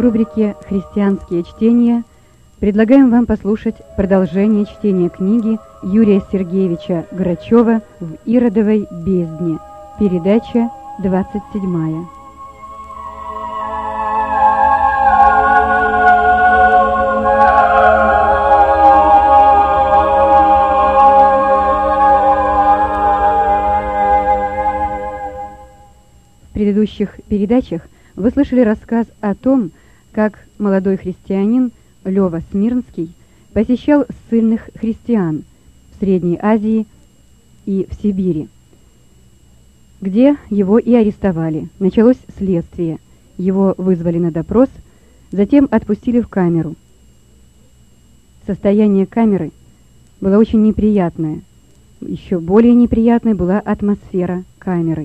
рубрике «Христианские чтения» предлагаем вам послушать продолжение чтения книги Юрия Сергеевича Грачева «В Иродовой бездне». Передача 27. В предыдущих передачах вы слышали рассказ о том, как молодой христианин Лёва Смирнский посещал ссыльных христиан в Средней Азии и в Сибири, где его и арестовали. Началось следствие. Его вызвали на допрос, затем отпустили в камеру. Состояние камеры было очень неприятное. Еще более неприятной была атмосфера камеры.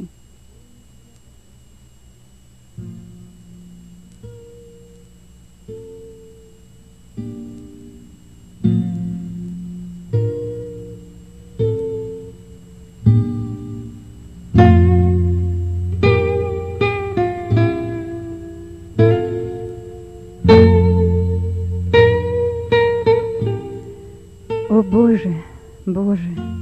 О Боже, Боже!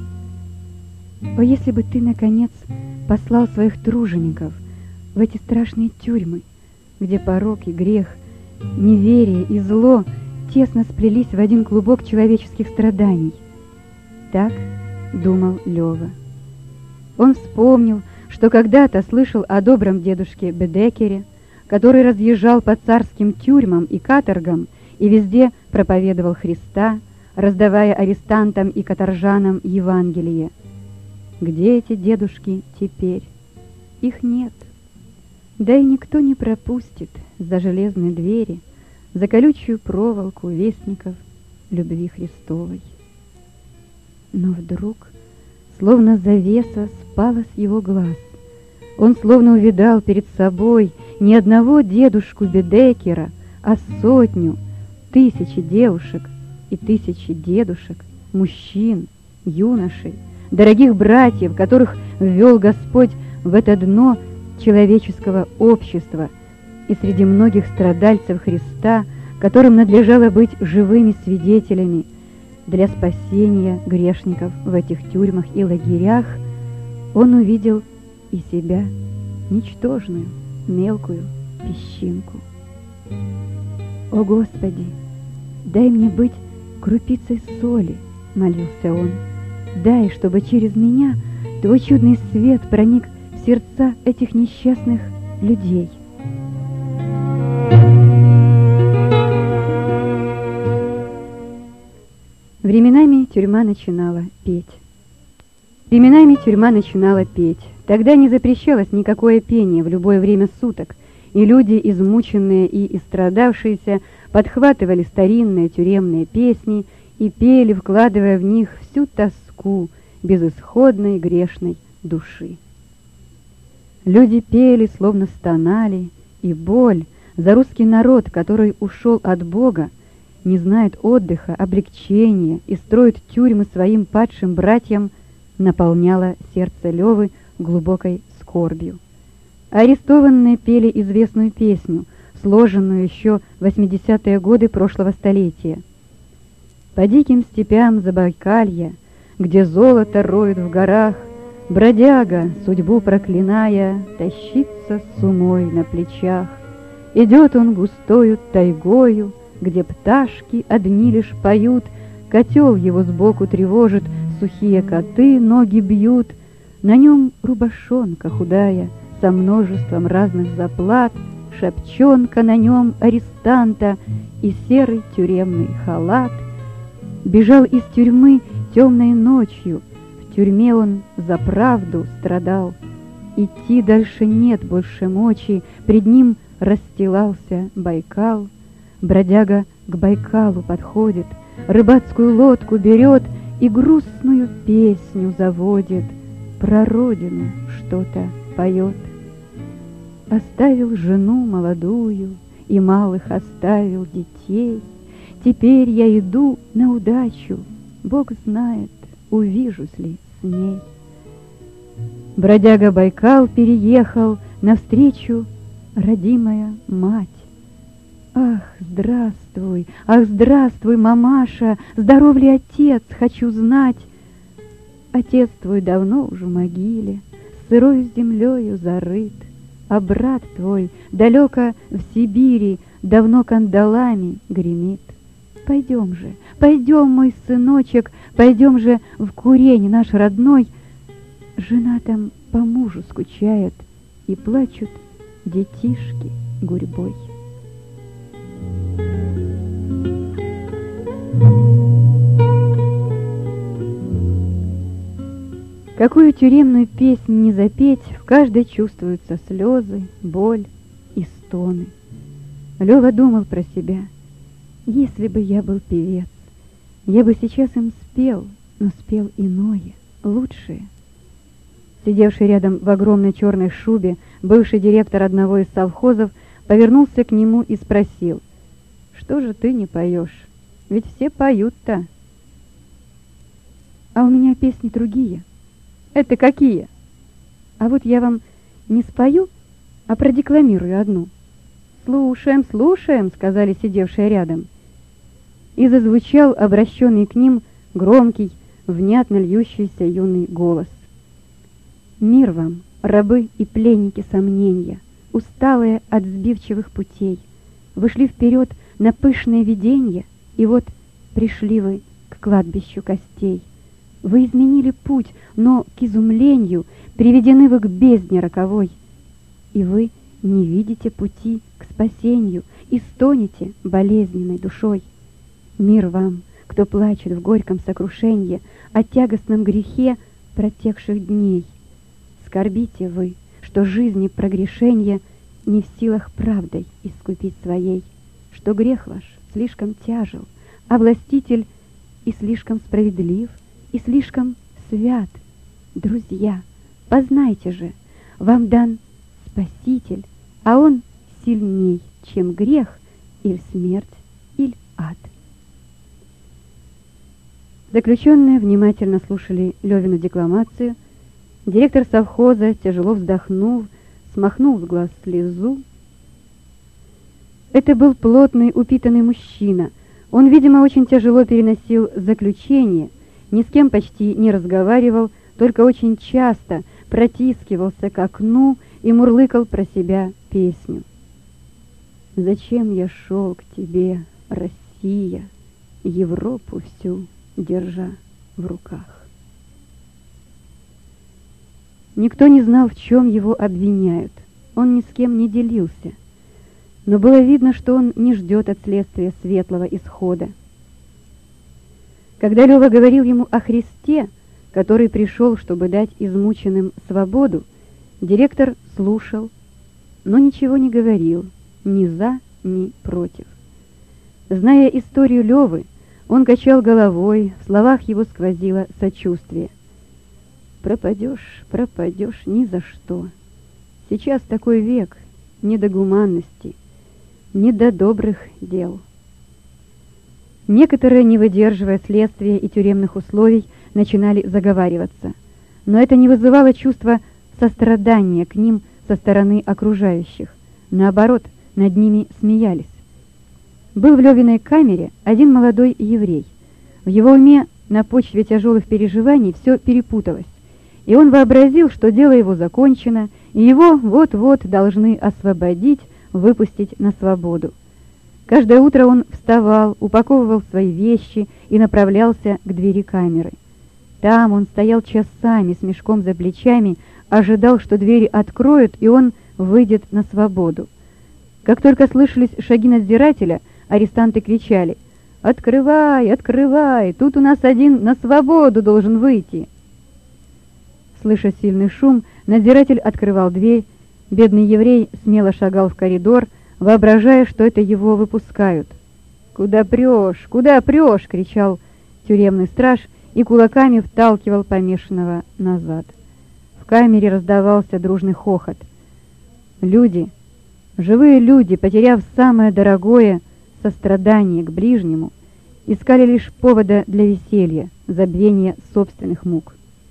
О, если бы Ты, наконец, послал своих тружеников в эти страшные тюрьмы, где порок и грех, неверие и зло тесно сплелись в один клубок человеческих страданий. Так думал Лёва. Он вспомнил, что когда-то слышал о добром дедушке Бедекере, который разъезжал по царским тюрьмам и каторгам и везде проповедовал Христа, раздавая арестантам и каторжанам Евангелие. Где эти дедушки теперь? Их нет. Да и никто не пропустит за железные двери, за колючую проволоку вестников любви Христовой. Но вдруг, словно завеса, спала с его глаз. Он словно увидал перед собой не одного дедушку Бедекера, а сотню, тысячи девушек и тысячи дедушек, мужчин, юношей, дорогих братьев, которых ввел Господь в это дно человеческого общества, и среди многих страдальцев Христа, которым надлежало быть живыми свидетелями для спасения грешников в этих тюрьмах и лагерях, он увидел и себя, ничтожную, мелкую песчинку. «О Господи, дай мне быть крупицей соли», — молился он. «Дай, чтобы через меня Твой чудный свет проник в сердца этих несчастных людей». Временами тюрьма начинала петь. Тогда не запрещалось никакое пение в любое время суток, и люди, измученные и истрадавшиеся, подхватывали старинные тюремные песни и пели, вкладывая в них всю тоску безысходной грешной души. Люди пели, словно стонали, и боль за русский народ, который ушел от Бога, не знает отдыха, облегчения и строит тюрьмы своим падшим братьям, наполняла сердце Лёвы глубокой скорбью. Арестованные пели известную песню, сложенную еще в 80-е годы прошлого столетия. «По диким степям Забайкалья, где золото роют в горах, бродяга, судьбу проклиная, тащится с умой на плечах. Идет он густою тайгою, где пташки одни лишь поют, котел его сбоку тревожит, сухие коты ноги бьют, на нем рубашонка худая, со множеством разных заплат, шапчонка на нем арестанта и серый тюремный халат. Бежал из тюрьмы темной ночью, в тюрьме он за правду страдал. Идти дальше нет больше мочи, пред ним расстилался Байкал. Бродяга к Байкалу подходит, рыбацкую лодку берет и грустную песню заводит, про родину что-то поет. Оставил жену молодую и малых оставил детей. Теперь я иду на удачу, Бог знает, увижусь ли с ней. Бродяга Байкал переехал, навстречу родимая мать. Ах, здравствуй, мамаша, здоров ли отец, хочу знать. Отец твой давно уже в могиле, сырой землею зарыт, а брат твой далеко в Сибири давно кандалами гремит. Пойдем же, пойдем, мой сыночек, пойдем же в Курень наш родной. Жена там по мужу скучает, и плачут детишки гурьбой. Какую тюремную песнь не запеть, в каждой чувствуются слезы, боль и стоны. Лёва думал про себя: если бы я был певец, я бы сейчас им спел, но спел иное, лучшее. Сидевший рядом в огромной черной шубе бывший директор одного из совхозов повернулся к нему и спросил: что же ты не поешь? Ведь все поют-то. А у меня песни другие. Это какие? А вот я вам не спою, а продекламирую одну. Слушаем, слушаем, сказали сидевшие рядом. И зазвучал обращенный к ним громкий, внятно льющийся юный голос. Мир вам, рабы и пленники сомнения, усталые от сбивчивых путей, вышли вперед на пышное виденье, и вот пришли вы к кладбищу костей. Вы изменили путь, но к изумлению приведены вы к бездне роковой. И вы не видите пути к спасению и стонете болезненной душой. Мир вам, кто плачет в горьком сокрушенье о тягостном грехе протекших дней. Скорбите вы, что жизни прогрешенья не в силах правдой искупить своей, что грех ваш слишком тяжел, а властитель и слишком справедлив, и слишком свят. Друзья, познайте же, вам дан Спаситель, а он сильней, чем грех, или смерть, или ад. Заключенные внимательно слушали Левину декламацию. Директор совхоза, тяжело вздохнув, смахнул с глаз слезу. Это был плотный, упитанный мужчина. Он, видимо, очень тяжело переносил заключение, ни с кем почти не разговаривал, только очень часто протискивался к окну и мурлыкал про себя песню. «Зачем я шел к тебе, Россия, Европу всю держа в руках?» Никто не знал, в чем его обвиняют. Он ни с кем не делился. Но было видно, что он не ждет от следствия светлого исхода. Когда Лёва говорил ему о Христе, который пришел, чтобы дать измученным свободу, директор слушал, но ничего не говорил, ни за, ни против. Зная историю Лёвы, он качал головой, в словах его сквозило сочувствие. «Пропадешь, пропадешь ни за что. Сейчас такой век, не до гуманности, не до добрых дел». Некоторые, не выдерживая следствия и тюремных условий, начинали заговариваться. Но это не вызывало чувства сострадания к ним со стороны окружающих. Наоборот, над ними смеялись. Был в Левиной камере один молодой еврей. В его уме на почве тяжелых переживаний все перепуталось. И он вообразил, что дело его закончено, и его вот-вот должны освободить, выпустить на свободу. Каждое утро он вставал, упаковывал свои вещи и направлялся к двери камеры. Там он стоял часами с мешком за плечами, ожидал, что двери откроют, и он выйдет на свободу. Как только слышались шаги надзирателя, арестанты кричали: «Открывай, открывай! Тут у нас один на свободу должен выйти!» Слыша сильный шум, надзиратель открывал дверь. Бедный еврей смело шагал в коридор, воображая, что это его выпускают. «Куда прешь? Куда прешь?» — кричал тюремный страж и кулаками вталкивал помешанного назад. В камере раздавался дружный хохот. Люди, живые люди, потеряв самое дорогое, сострадание к ближнему, искали лишь повода для веселья, забвения собственных мук.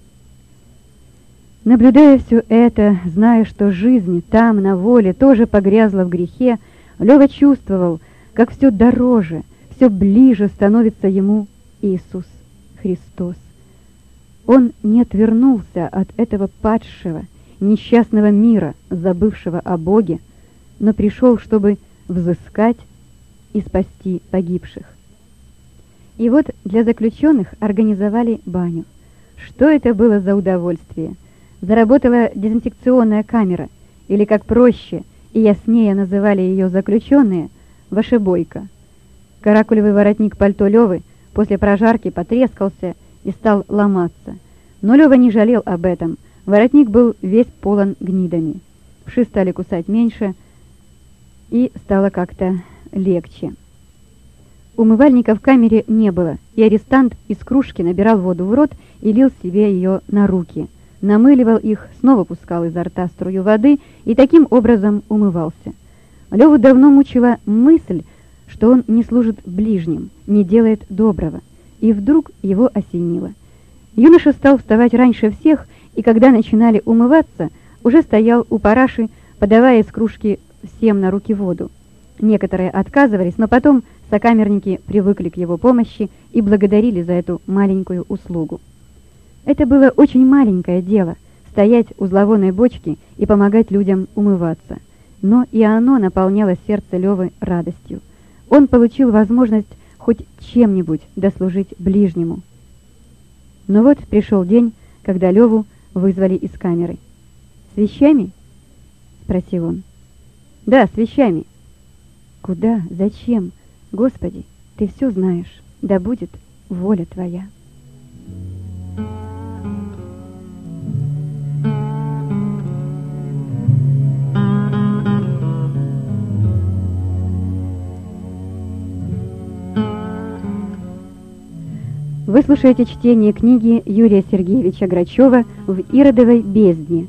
Наблюдая все это, зная, что жизнь там, на воле, тоже погрязла в грехе, Лёва чувствовал, как все дороже, все ближе становится ему Иисус Христос. Он не отвернулся от этого падшего, несчастного мира, забывшего о Боге, но пришел, чтобы взыскать и спасти погибших. И вот для заключенных организовали баню. Что это было за удовольствие? Заработала дезинфекционная камера, или, как проще и яснее называли ее заключенные, вошебойка. Каракулевый воротник пальто Левы после прожарки потрескался и стал ломаться. Но Лева не жалел об этом. Воротник был весь полон гнидами. Вши стали кусать меньше, и стало как-то легче. Умывальника в камере не было, и арестант из кружки набирал воду в рот и лил себе ее на руки, намыливал их, снова пускал изо рта струю воды и таким образом умывался. Леву давно мучила мысль, что он не служит ближним, не делает доброго, и вдруг его осенило. Юноша стал вставать раньше всех, и когда начинали умываться, уже стоял у параши, подавая из кружки всем на руки воду. Некоторые отказывались, но потом сокамерники привыкли к его помощи и благодарили за эту маленькую услугу. Это было очень маленькое дело — стоять у зловонной бочки и помогать людям умываться. Но и оно наполняло сердце Левы радостью. Он получил возможность хоть чем-нибудь дослужить ближнему. Но вот пришел день, когда Леву вызвали из камеры. «С вещами?» — спросил он. «Да, с вещами». «Куда? Зачем? Господи, ты все знаешь. Да будет воля твоя». Вы слушаете чтение книги Юрия Сергеевича Грачева «В Иродовой бездне».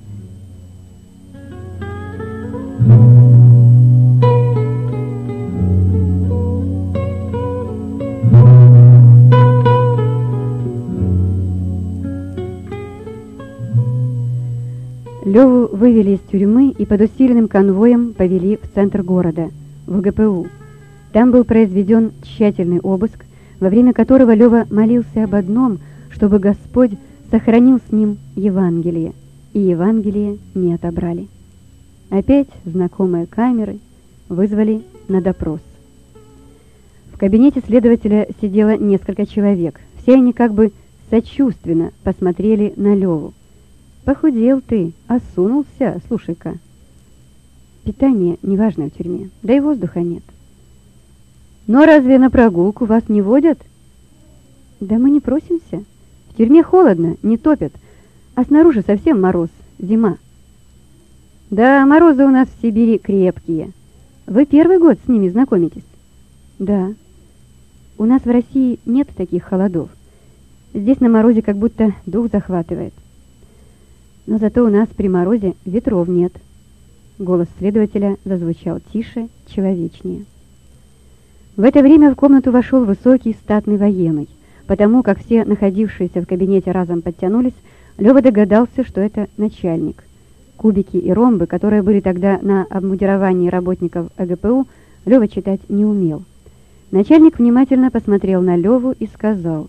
Леву вывели из тюрьмы и под усиленным конвоем повели в центр города, в ГПУ. Там был произведен тщательный обыск, во время которого Лева молился об одном, чтобы Господь сохранил с ним Евангелие, и Евангелие не отобрали. Опять знакомые камеры вызвали на допрос. В кабинете следователя сидело несколько человек. Все они как бы сочувственно посмотрели на Леву. «Похудел ты, осунулся, слушай-ка». Питание неважное в тюрьме, да и воздуха нет. «Но разве на прогулку вас не водят?» «Да мы не просимся. В тюрьме холодно, не топят, а снаружи совсем мороз, зима». «Да, морозы у нас в Сибири крепкие. Вы первый год с ними знакомитесь?» «Да. У нас в России нет таких холодов. Здесь на морозе как будто дух захватывает. Но зато у нас при морозе ветров нет». Голос следователя зазвучал тише, человечнее. В это время в комнату вошел высокий статный военный. Потому как все находившиеся в кабинете разом подтянулись, Лева догадался, что это начальник. Кубики и ромбы, которые были тогда на обмундировании работников ЭГПУ, Лева читать не умел. Начальник внимательно посмотрел на Леву и сказал: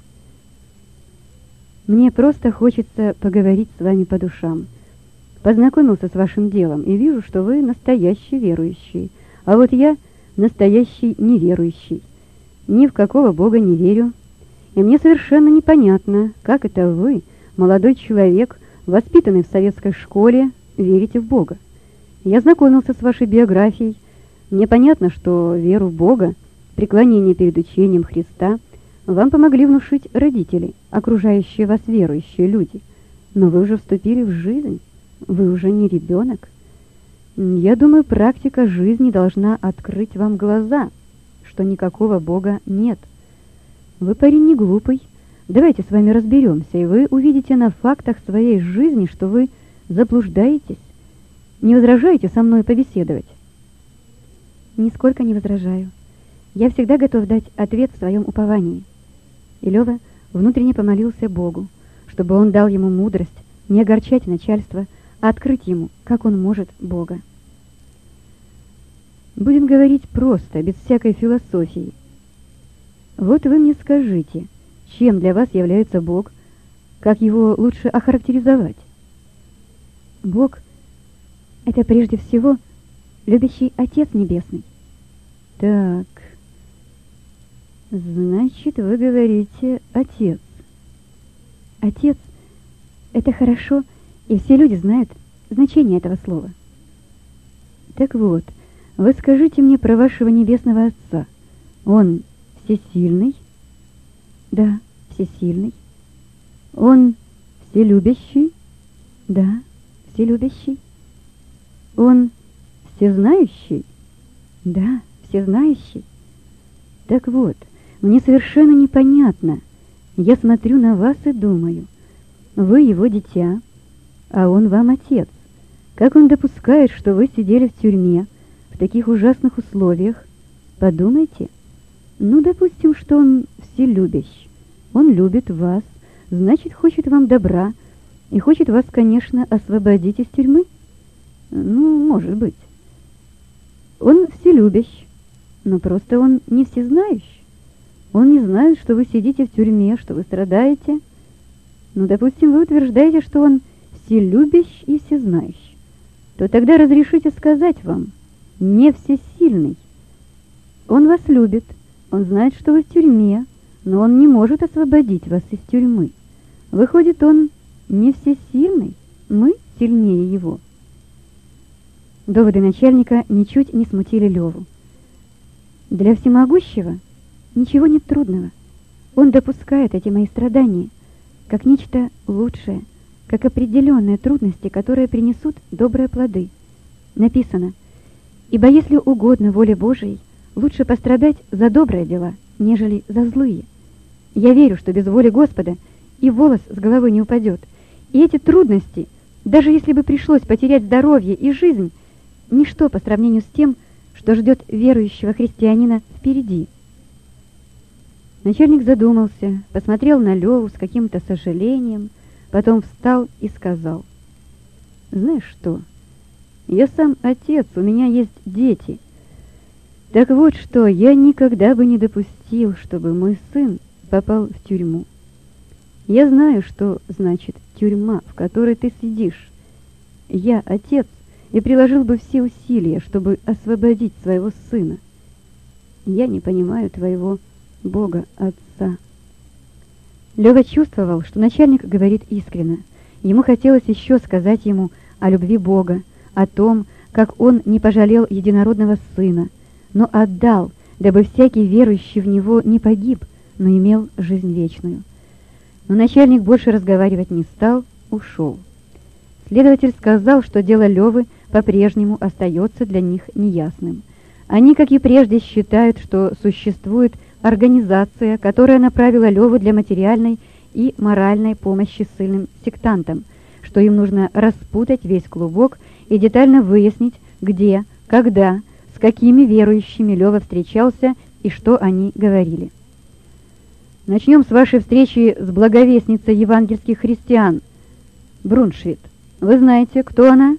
«Мне просто хочется поговорить с вами по душам. Познакомился с вашим делом и вижу, что вы настоящий верующий, а вот я настоящий неверующий. Ни в какого Бога не верю, и мне совершенно непонятно, как это вы, молодой человек, воспитанный в советской школе, верите в Бога. Я знакомился с вашей биографией. Мне понятно, что веру в Бога, преклонение перед учением Христа вам помогли внушить родители, окружающие вас верующие люди. Но вы уже вступили в жизнь, вы уже не ребенок. Я думаю, практика жизни должна открыть вам глаза, что никакого Бога нет. Вы парень не глупый. Давайте с вами разберемся, и вы увидите на фактах своей жизни, что вы заблуждаетесь. Не возражаете со мной побеседовать?» «Нисколько не возражаю. Я всегда готов дать ответ в своем уповании». И Лева внутренне помолился Богу, чтобы он дал ему мудрость не огорчать начальство, а открыть ему, как он может, Бога. Будем говорить просто, без всякой философии. Вот вы мне скажите, чем для вас является Бог, как его лучше охарактеризовать? Бог — это прежде всего любящий Отец Небесный. Так, значит, вы говорите «Отец». Отец — это хорошо, и все люди знают значение этого слова. Так вот, вы скажите мне про вашего Небесного Отца. Он всесильный? Да, всесильный. Он вселюбящий? Да, вселюбящий. Он всезнающий? Да, всезнающий. Так вот, мне совершенно непонятно. Я смотрю на вас и думаю, вы его дитя, а он вам отец. Как он допускает, что вы сидели в тюрьме в таких ужасных условиях? Подумайте. Ну, допустим, что он вселюбящ. Он любит вас, значит, хочет вам добра и хочет вас, конечно, освободить из тюрьмы. Ну, может быть. Он вселюбящ, но просто он не всезнающий. Он не знает, что вы сидите в тюрьме, что вы страдаете. Ну, допустим, вы утверждаете, что он вселюбящ и всезнающий. То тогда разрешите сказать вам, не всесильный. Он вас любит, он знает, что вы в тюрьме, но он не может освободить вас из тюрьмы. Выходит, он не всесильный, мы сильнее его. Доводы начальника ничуть не смутили Леву. Для всемогущего ничего нет трудного. Он допускает эти мои страдания как нечто лучшее, как определенные трудности, которые принесут добрые плоды. Написано: «Ибо если угодно воле Божией, лучше пострадать за добрые дела, нежели за злые». Я верю, что без воли Господа и волос с головы не упадет. И эти трудности, даже если бы пришлось потерять здоровье и жизнь, ничто по сравнению с тем, что ждет верующего христианина впереди. Начальник задумался, посмотрел на Леву с каким-то сожалением, потом встал и сказал: «Знаешь что, я сам отец, у меня есть дети. Так вот что, я никогда бы не допустил, чтобы мой сын попал в тюрьму. Я знаю, что значит тюрьма, в которой ты сидишь. Я отец и приложил бы все усилия, чтобы освободить своего сына. Я не понимаю твоего Бога Отца». Лева чувствовал, что начальник говорит искренне. Ему хотелось еще сказать ему о любви Бога, о том, как он не пожалел единородного сына, но отдал, дабы всякий верующий в него не погиб, но имел жизнь вечную. Но начальник больше разговаривать не стал, ушел. Следователь сказал, что дело Левы по-прежнему остается для них неясным. Они, как и прежде, считают, что существует организация, которая направила Леву для материальной и моральной помощи ссыльным сектантам, что им нужно распутать весь клубок и детально выяснить, где, когда, с какими верующими Лева встречался и что они говорили. «Начнем с вашей встречи с благовестницей евангельских христиан, Бруншвит. Вы знаете, кто она?»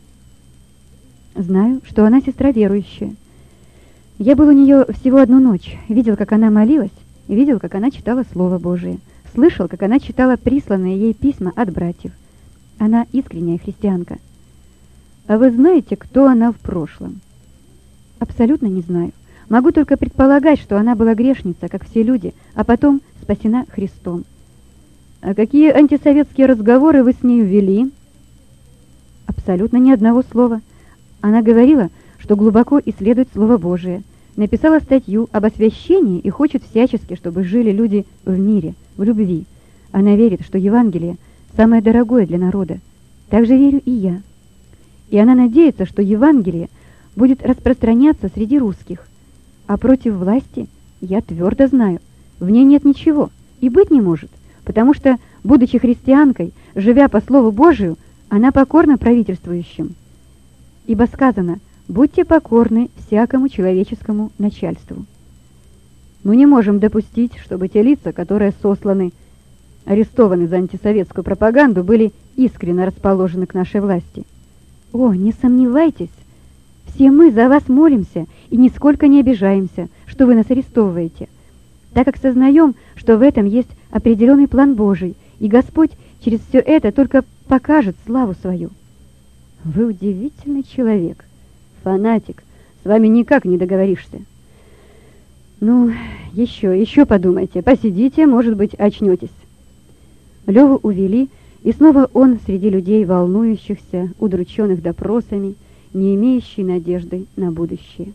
«Знаю, что она сестра верующая. Я был у нее всего одну ночь, видел, как она молилась, видел, как она читала Слово Божие, слышал, как она читала присланные ей письма от братьев. Она искренняя христианка». «А вы знаете, кто она в прошлом?» «Абсолютно не знаю. Могу только предполагать, что она была грешница, как все люди, а потом спасена Христом». «А какие антисоветские разговоры вы с нею вели?» «Абсолютно ни одного слова. Она говорила, что глубоко исследует Слово Божие, написала статью об освящении и хочет всячески, чтобы жили люди в мире, в любви. Она верит, что Евангелие самое дорогое для народа. Так же верю и я. И она надеется, что Евангелие будет распространяться среди русских. А против власти, я твердо знаю, в ней нет ничего и быть не может, потому что, будучи христианкой, живя по Слову Божию, она покорна правительствующим. Ибо сказано: «Будьте покорны всякому человеческому начальству». Мы не можем допустить, чтобы те лица, которые сосланы, арестованы за антисоветскую пропаганду, были искренне расположены к нашей власти. О, не сомневайтесь, все мы за вас молимся и нисколько не обижаемся, что вы нас арестовываете, так как сознаем, что в этом есть определенный план Божий, и Господь через все это только покажет славу свою». «Вы удивительный человек, фанатик, с вами никак не договоришься». «Ну, еще подумайте, посидите, может быть, очнетесь». Леву увели, и снова он среди людей, волнующихся, удрученных допросами, не имеющий надежды на будущее.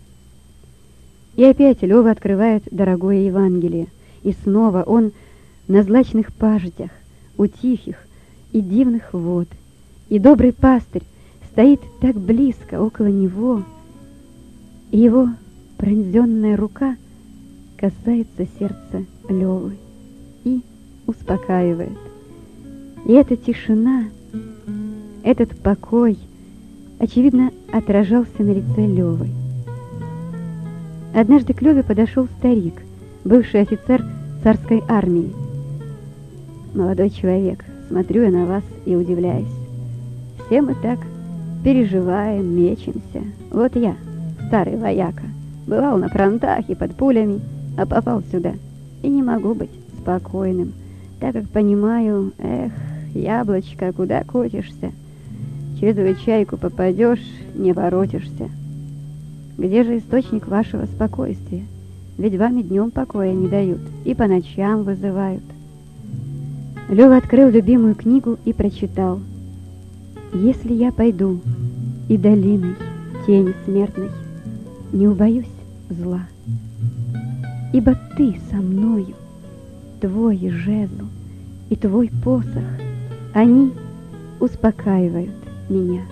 И опять Лева открывает дорогое Евангелие, и снова он на злачных пажитях, у тихих и дивных вод, и добрый пастырь стоит так близко около него, и его пронзенная рука касается сердца Левы и успокаивает. И эта тишина, этот покой, очевидно, отражался на лице Левы. Однажды к Леве подошел старик, бывший офицер царской армии. «Молодой человек, смотрю я на вас и удивляюсь. Все мы так переживаем, мечемся. Вот я, старый вояка, бывал на фронтах и под пулями, а попал сюда, и не могу быть спокойным, так как понимаю, яблочко, куда котишься? Через чайку попадешь, не воротишься. Где же источник вашего спокойствия? Ведь вами днем покоя не дают и по ночам вызывают». Лева открыл любимую книгу и прочитал: «Если я пойду и долиной тени смертной, не убоюсь зла, ибо ты со мною, твой жезл и твой посох, они успокаивают меня».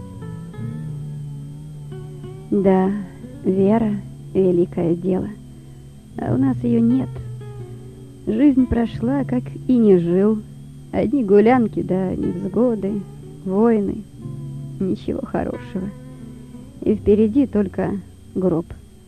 Да, вера — великое дело, а у нас ее нет. Жизнь прошла, как и не жил. Одни гулянки да невзгоды, войны, ничего хорошего. И впереди только гроб.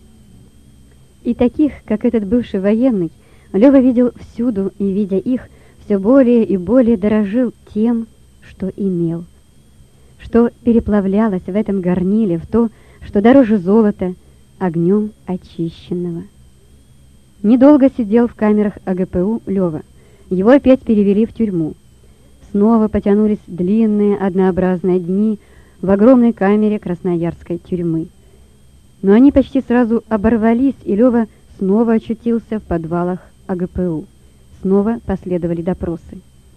И таких, как этот бывший военный, Лева видел всюду, и, видя их, все более и более дорожил тем, что имел, что переплавлялось в этом горниле в то, что дороже золота, огнем очищенного. Недолго сидел в камерах АГПУ Лева. Его опять перевели в тюрьму. Снова потянулись длинные однообразные дни в огромной камере красноярской тюрьмы. Но они почти сразу оборвались, и Лева снова очутился в подвалах АГПУ. Снова последовали допросы.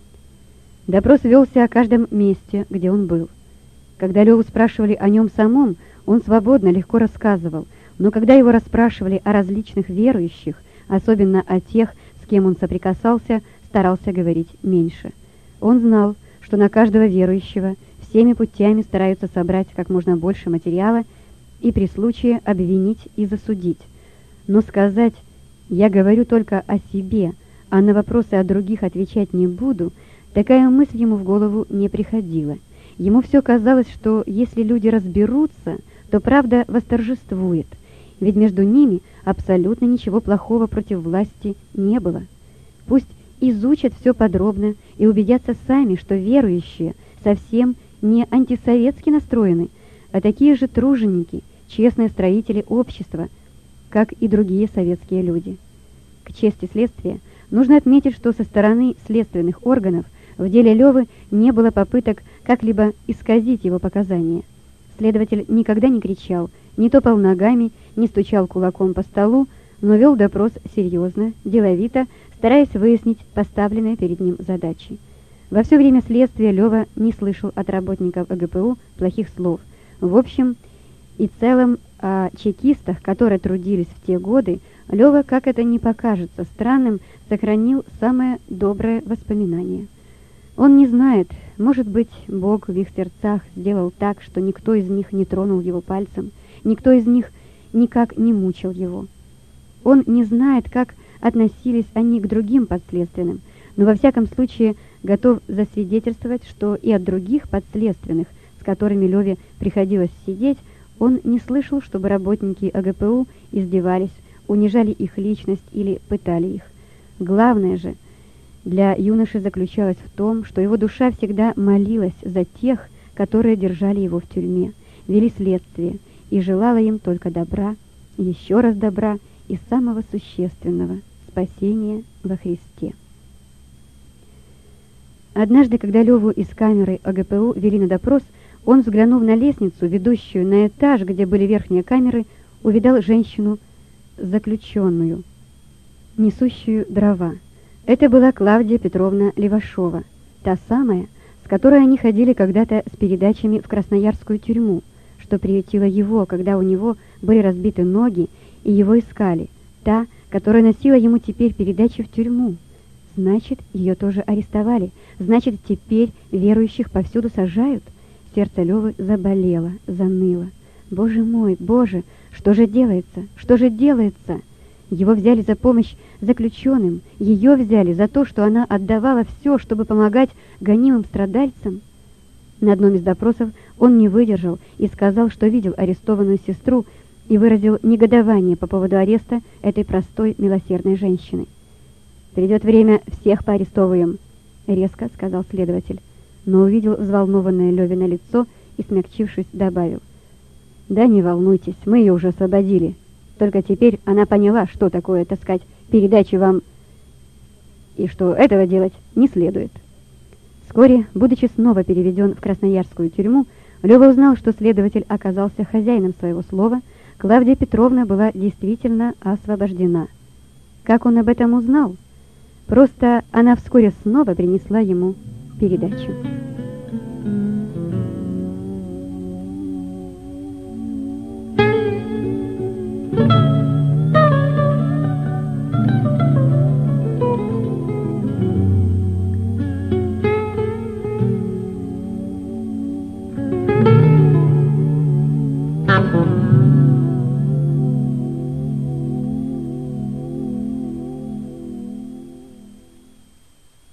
Допрос велся о каждом месте, где он был. Когда Леву спрашивали о нем самом, он свободно, легко рассказывал, но когда его расспрашивали о различных верующих, особенно о тех, с кем он соприкасался, старался говорить меньше. Он знал, что на каждого верующего всеми путями стараются собрать как можно больше материала и при случае обвинить и засудить. Но сказать «я говорю только о себе, а на вопросы о других отвечать не буду», такая мысль ему в голову не приходила. Ему все казалось, что если люди разберутся, то правда восторжествует, ведь между ними абсолютно ничего плохого против власти не было. Пусть изучат все подробно и убедятся сами, что верующие совсем не антисоветски настроены, а такие же труженики, честные строители общества, как и другие советские люди. К чести следствия нужно отметить, что со стороны следственных органов в деле Левы не было попыток как-либо исказить его показания. Следователь никогда не кричал, не топал ногами, не стучал кулаком по столу, но вел допрос серьезно, деловито, стараясь выяснить поставленные перед ним задачи. Во все время следствия Лева не слышал от работников АГПУ плохих слов. В общем и целом о чекистах, которые трудились в те годы, Лева, как это ни покажется странным, сохранил самое доброе воспоминание. Он не знает, может быть, Бог в их сердцах сделал так, что никто из них не тронул его пальцем, никто из них никак не мучил его. Он не знает, как относились они к другим подследственным, но во всяком случае готов засвидетельствовать, что и от других подследственных, с которыми Леве приходилось сидеть, он не слышал, чтобы работники АГПУ издевались, унижали их личность или пытали их. Главное же для юноши заключалось в том, что его душа всегда молилась за тех, которые держали его в тюрьме, вели следствие, и желала им только добра, еще раз добра и самого существенного – спасения во Христе. Однажды, когда Леву из камеры ОГПУ вели на допрос, он, взглянув на лестницу, ведущую на этаж, где были верхние камеры, увидал женщину, заключенную, несущую дрова. Это была Клавдия Петровна Левашова, та самая, с которой они ходили когда-то с передачами в Красноярскую тюрьму, что приютила его, когда у него были разбиты ноги, и его искали, та, которая носила ему теперь передачи в тюрьму. Значит, ее тоже арестовали, значит, теперь верующих повсюду сажают. Сердце Левы заболело, заныло. Боже мой, Боже, что же делается, что же делается? Его взяли за помощь заключенным, ее взяли за то, что она отдавала все, чтобы помогать гонимым страдальцам. На одном из допросов он не выдержал и сказал, что видел арестованную сестру, и выразил негодование по поводу ареста этой простой, милосердной женщины. «Придет время, всех поарестовываем», — резко сказал следователь, но увидел взволнованное Левино лицо и, смягчившись, добавил: «Да не волнуйтесь, мы ее уже освободили. Только теперь она поняла, что такое таскать передачи вам, и что этого делать не следует». Вскоре, будучи снова переведен в Красноярскую тюрьму, Лева узнал, что следователь оказался хозяином своего слова. Клавдия Петровна была действительно освобождена. Как он об этом узнал? Просто она вскоре снова принесла ему передачу.